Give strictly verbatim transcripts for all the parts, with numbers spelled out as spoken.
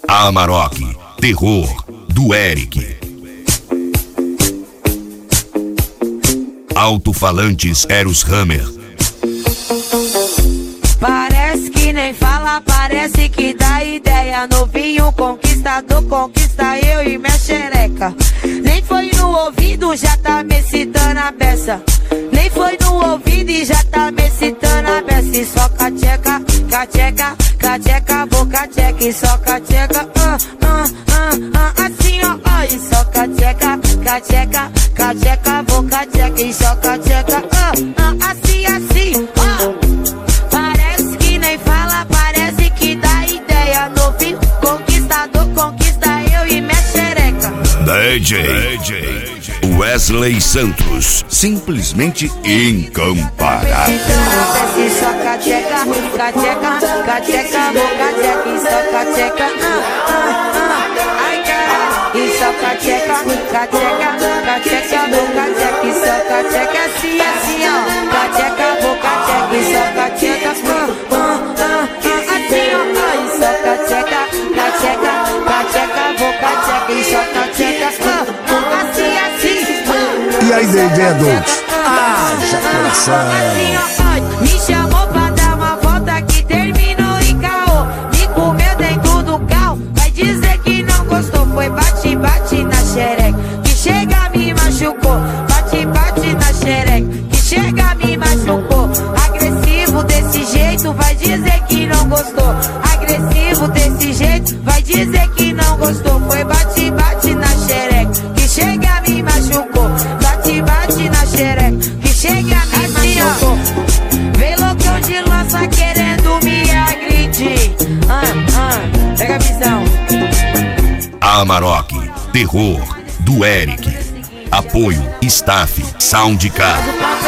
Amarok, terror do Eric. Alto-falantes Eros Hammer. Parece que nem fala, parece que dá ideia. Novinho conquistador, conquista eu e minha xereca. Nem foi no ouvido, já tá me excitando a beça. Nem foi no ouvido e já tá me excitando a beça. E só cacheca, cacheca, cacheca, vou cacheca. E só cacheca, ah, ah, ah, ah, assim ó, ó. E só cacheca, cacheca, cacheca, vou cacheca. E só cacheca, ah, ah, assim, assim, ó. Parece que nem fala, parece que dá ideia. Novinho, conquistador, conquista eu e minha xereca. D J Wesley Santos, simplesmente incomparável. Desce só cacheca, cacheca, cacheca, vou cacheca. E só cacheca, ah, ah, ah, ai caralho. E só cacheca, cacheca, cacheca, vou cacheca. E só cacheca, assim, assim ó. Cacheca, vou cacheca. E só cacheca, ah, ah, ah, ah, assim ó. E só cacheca, cacheca, cacheca, vou cacheca. E só cacheca, ah, ah, assim, assim. E aí, D J Adultos? Haja coração. Me chamou pra dar uma volta que terminou em caô. Me comeu dentro do carro, vai dizer que não gostou. Foi bate, bate na xereca, que chega me machucou. Bate, bate na xereca, que chega me machucou. Agressivo desse jeito, vai dizer que não gostou. Agressivo desse jeito, vai dizer que não gostou. Foi bate, bate na xereca, que chega me machucou. Bate, bate na xereca, que chega me machucou. Vem loucão de lança querendo me agredir. Ah, ah, pega a visão. Amarok, terror do Eric. Apoio, staff, Soundcar.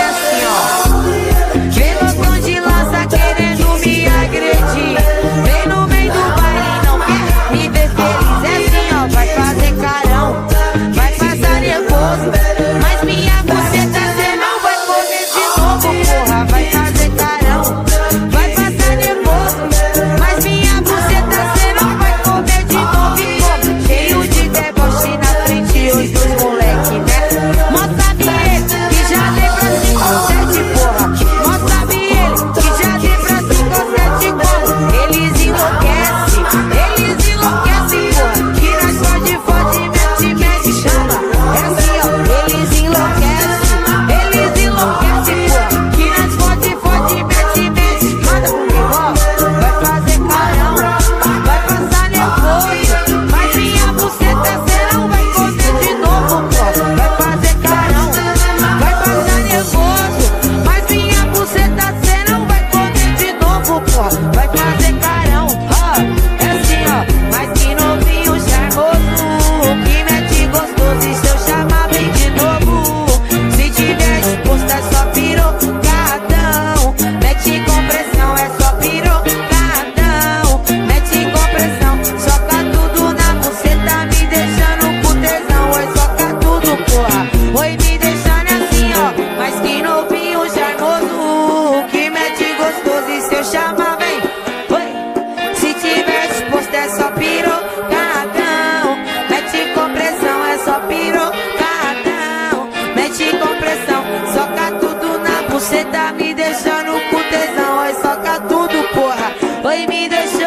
Vem loucão de lança querendo me agredir. Vem no meio do baile, não quer me ver feliz. É assim ó, vai fazer carão, vai passar nervoso. Mas minha buceta cê não vai comer de novo, porra. Vai fazer carão, vai passar nervoso. Mas minha buceta cê não vai comer de novo. E como cheio de deboche na frente os dois moleque, né? Mostra ele que já dei pra cinco ou sete, porra. Mostra ele que já dei pra cinco ou sete, como eles enlouquecem, eles enlouquecem, porra. Que nós fode, fode, mete, mete, chama. É assim ó, eles enlouquecem, eles enlouquecem, porra. Que nós fode, fode, mete, mete, manda igual. Vai fazer carão, vai passar nervoso. Mas minha buceta cê não vai comer de novo, porra. Vai fazer carão, vai passar nervoso. Mas minha buceta cê não vai comer de novo, porra. Vai fazer carão, ó. É assim ó, mas que novinho charmoso, que mete gostoso. E se eu chamar vem de novo, se tiver disposto é só pirocadão. Mete compressão, é só pirocadão. Mete compressão, soca tudo na buceta, me deixando com tesão. Oi, soca tudo, porra. Oi, me deixando assim, ó. Mas que novinho charmoso, que mete gostoso. E se eu chamar vem, oi. Se tiver disposto é só pirocadão. Mete compressão, é só pirocadão. Mete compressão, soca tudo na buceta, me deixando com tesão. Oi, soca tudo, porra. Oi, me deixando